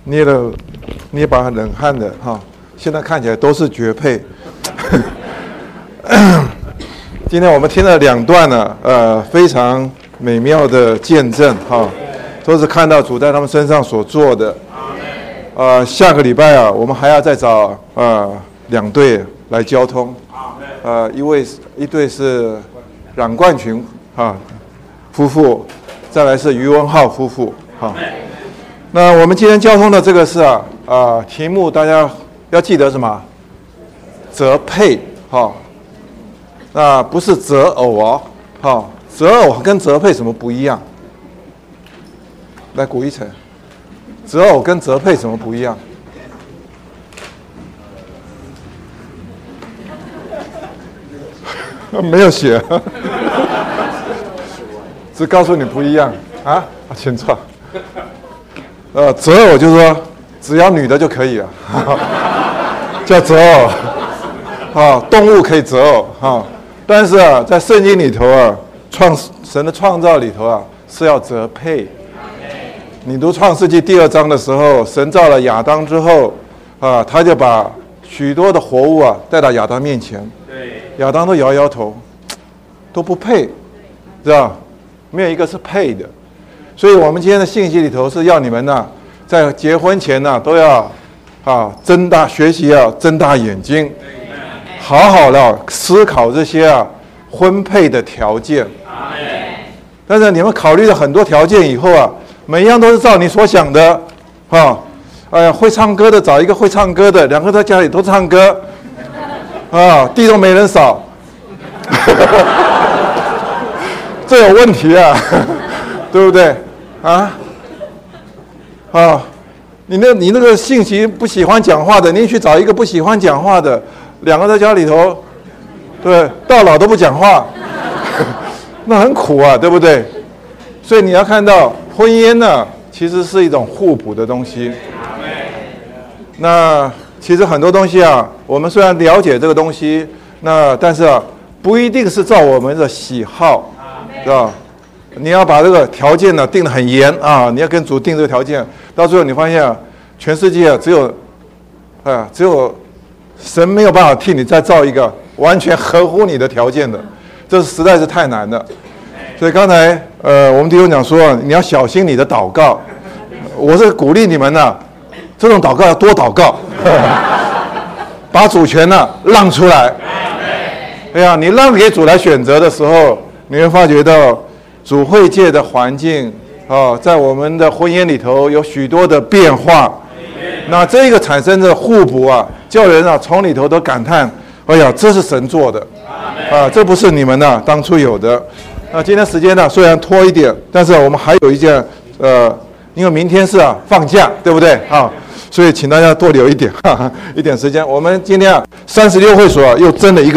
捏把冷汗的哈，现在看起来都是绝配。今天我们听了2段呢，非常美妙的见证哈，都是看到主在他们身上所做的。下个礼拜啊，我们还要再找2队来交通。一对是冉冠群夫妇，再来是于文浩夫妇。那我们今天交通的这个是题目大家要记得什么？择配那不是择偶择偶跟择配什么不一样？来，古一成，择偶跟择配什么不一样？没有写，只告诉你不一样请错。择偶就是说只要女的就可以了，叫择偶。动物可以择偶但是在圣经里头神的创造里头是要择配。你读创世纪第2章的时候，神造了亚当之后他就把许多的活物带到亚当面前，亚当都摇摇头，都不配，知道没有一个是配的。所以我们今天的信息里头是要你们在结婚前都要睁大学习，要睁大眼睛，好好的思考这些婚配的条件。但是你们考虑了很多条件以后每一样都是照你所想的会唱歌的找一个会唱歌的，2个在家里都唱歌地都没人扫这有问题对不对你那个信息不喜欢讲话的，你去找一个不喜欢讲话的，2个在家里头，对，到老都不讲话那很苦对不对？所以你要看到婚姻其实是一种互补的东西。那其实很多东西我们虽然了解这个东西，但是不一定是照我们的喜好，是吧？你要把这个条件定得很严你要跟主定这个条件，到最后你发现全世界只有神没有办法替你再造一个完全合乎你的条件的，这实在是太难了。所以刚才我们弟兄讲说你要小心你的祷告，我是鼓励你们这种祷告要多祷告把主权让出来。你让给主来选择的时候，你会发觉到主会界的环境在我们的婚姻里头有许多的变化。那这个产生的互补叫人从里头都感叹，哎呀，这是神做的这不是你们当初有的。那今天时间虽然拖一点，但是我们还有一件因为明天是放假，对不对所以请大家多留一点一点时间。我们今天36会所又增了一个